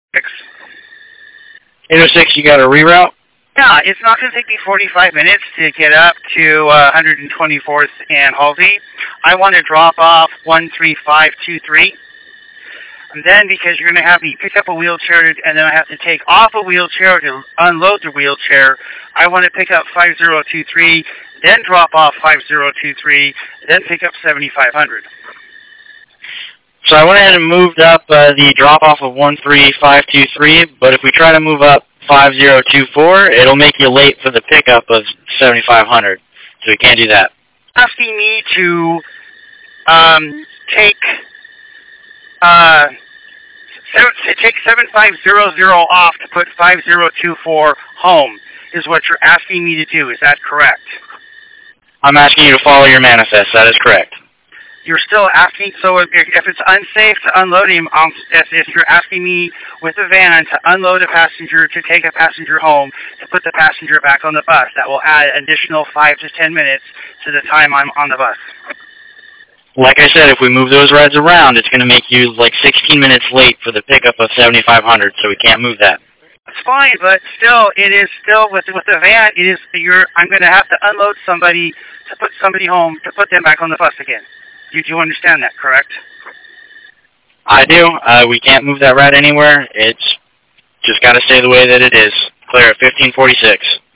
806, you got a reroute? Yeah, it's not going to take me 45 minutes to get up to 124th and Halsey. I want to drop off 13523. And then, because you're going to have me pick up a wheelchair, and then I have to take off a wheelchair to unload the wheelchair, I want to pick up 5023, then drop off 5023, then pick up 7500. So I went ahead and moved up the drop-off of 13523, but if we try to move up 5024, it'll make you late for the pickup of 7500. So we can't do that. Asking me to take 7500 off to put 5024 home is what you're asking me to do. Is that correct? I'm asking you to follow your manifest. That is correct. You're still asking, so if it's unsafe to unload him, if you're asking me with a van to unload a passenger, to take a passenger home, to put the passenger back on the bus, that will add an additional 5 to 10 minutes to the time I'm on the bus. Like I said, if we move those rides around, it's going to make you like 16 minutes late for the pickup of 7500, so we can't move that. It's fine, but still, it is still with the van. It is I'm going to have to unload somebody to put somebody home to put them back on the bus again. You do understand that, correct? I do. We can't move that ride anywhere. It's just got to stay the way that it is. Clear at 1546.